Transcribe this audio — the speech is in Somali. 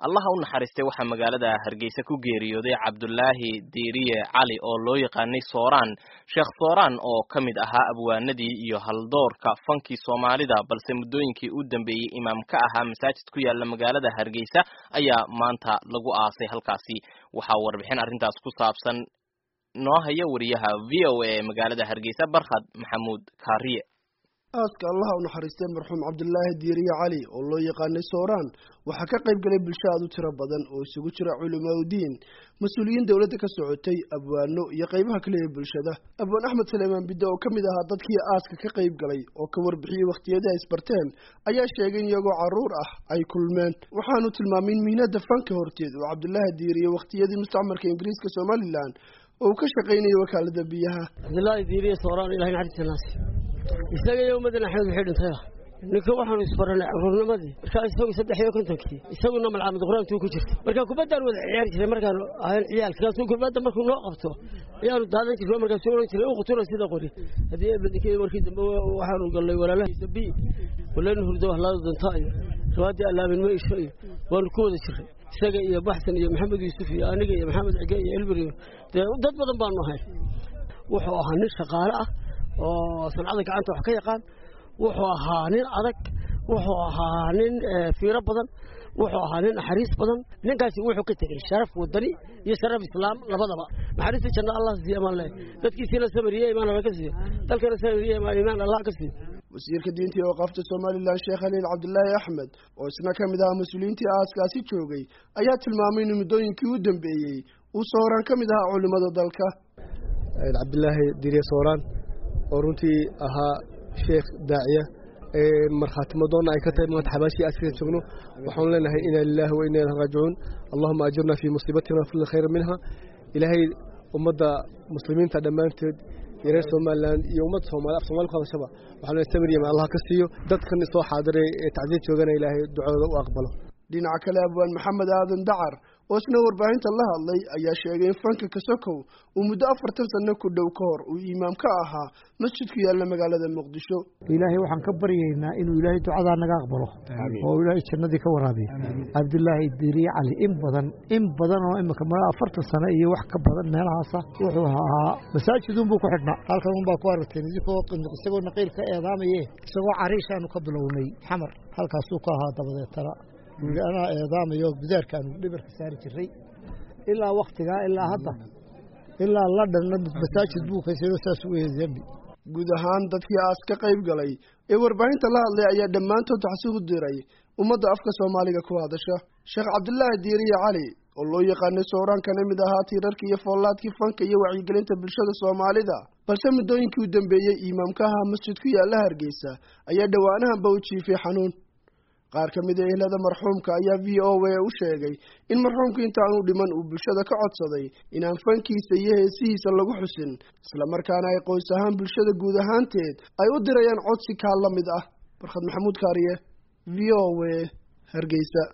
Allah u naxariistay waxa magaalada Hargeysa ku geeriyooday Cabdullaahi Diiriye Cali oo loo yaqaanay Sooraan. Sheekh Sooraan oo kamid ahaa abwaanadii iyo haldoorka fankii Soomaalida balse muddooyinkii u dambeeyay imaam ka ahaa masaajid ku yaala magaalada Hargeysa ayaa maanta lagu aasay halkaasi. Waxa warbixin arrintaas ku saabsan noo haya wariyaha VOA magaalada Hargeysa Barkhad Maxamuud Kaariye. aaska Allah u naxariistay marxuum Cabdullaahi Diiriye Cali oo loo yaqaanay Sooraan waxa ka qayb galay bulshada tiro badan oo isugu jira culimada diin, mas'uuliyiin dawladda ka socotay, abwaano iyo qaybaha kale ee bulshada. Abwaan Axmed Suleymaan Bidda oo kamid ahaa dadkii aaska ka qayb galay oo ka warbixiyay waqtiyada ay isbarteen ayaa sheegay in iyagoo caruur ah ay kulmeen. Waxaanu tilmaamay mihnada fanka horteed oo Cabdullaahi Diiriye waqtiyadii mustacmarka Ingiriiska Somaliland oo ka shaqeynayay wakaalada biyaha. Cabdullaahi Diiriye Sooraan ilaahay naxariistiisa isaga iyo ummadana xeed wixii dhintay ninka waxaan isbaranay carruurnimadii marka isagu 53 isaguna malcamad quraantu ku jirtay marka kubadda wada ciyaar jiray markaan ahaan ciyaalkaas uu kubadda markuu noo qabto ayaanu daadan jiray markaas uu oran jiray uu quturo sida qori hadii badikay markii dambe waxaanu galay walaalahiisa bi walaan hurdo halada dantaay raadi alaabin ma ishay waan ku wada jiray isaga iyo baxsan iyo maxamed yuusuf iyo aniga iyo maxamed cige iyo elbiri dad badan baan nahay wuxuu ahaa nin shaqaale ah oo sanadka gacanta wax ka yaqaan wuxuu ahaa nin adag wuxuu ahaa nin fiiro badan wuxuu ahaa nin xariis badan ninkaasi wuxuu ka tagay sharaf wadani iyo sharaf islaam labadaba naxariista janna Allah siiyo amaan dadkiisina samariyay imaan laga siiyo dalkana samariyay imaan Allah ka siiyo wasiirka diinta iyo waqafta Soomaaliland Sheekh Khaliil Cabdullaahi Axmed oo isna kamid ah mas'uuliyiintii aaskaasi joogay ayaa tilmaamay in muddooyinkii u dambeeyay uu Sooraan kamid ahaa culimada dalka. Cabdullaahi Diiriye Sooraan oo runtii ahaa sheekh daaciya marxatamadoona ay ka tahay maanta xabaashi askari joogno waxaan leenahay inna lillahi wa inna ilayhi raaji'uun allahumma ajirna fi musibatina wa fil khayr minha ilaahay ummadda muslimiinta dhamaanteed iyo Soomaaliland iyo ummadda Soomaaliya qabashaba waxaan leeyahay tabriya Allah ka siiyo dadkan soo xaadiray ee tacdiid joogana ilaahay ducada u aqbalo. dhinaca kale abwaan Maxamed Aadan Dacar oo isna warbaahinta la hadlay ayaa sheegay in fanka ka sokow uu muddo 40 sano ku dhow ka hor uu imaam ka ahaa masjidka yaala magaalada Muqdisho. ilaahay waxaan ka baryaynaa inuu ilaahay ducada naga aqbalo oo ilaahay jannadii ka waraabiyo. Cabdullaahi Diiriye Cali in badan oo imika 40 sano iyo wax ka badan meelahaas wuxuu ahaa masaajidun buu ku xidhnaa halkan baa ku aragtay isagoo naqiilka eedaamaye isagoo cariishaanu ka bilownay xamar halkaas uu ka ahaa dabadeetana أنا إعظام يوم بذلك كانوا لبر كساري الري إلا وقتها إلا هذا إلا الله دنا مساجد بوك يصيروا ساسوي ذنبي gudahaan dadkii aaska qayb galay ee warbaahinta la hadlay ayaa dhammaantood taxsuub diray ummadda afka Soomaaliga ku hadasha. Sheekh Cabdullaahi Diiriye Cali oo loo yaqaanay Sooraan kana mid ahaa tiirarkii iyo foolaadkii fanka iyo wacyigelinta bulshada Soomaalida balse muddooyinkii u dambeeyay imaamka ahaa masjidku yaala Hargeysa ayaa dhawaanahanba u jiifay xanuun. qaar kamid ah ehelada marxuumka ayaa VOA u sheegay in marxuumku inta aanu dhiman uu bulshada ka codsaday inaan fankiisa iyo heesihiisa lagu xusin isla markaana ay qoys ahaan bulshada guud ahaanteed ay u dirayaan codsi ka la mid ah. Barkhad Maxamuud Kaariye VOA Hargeysa.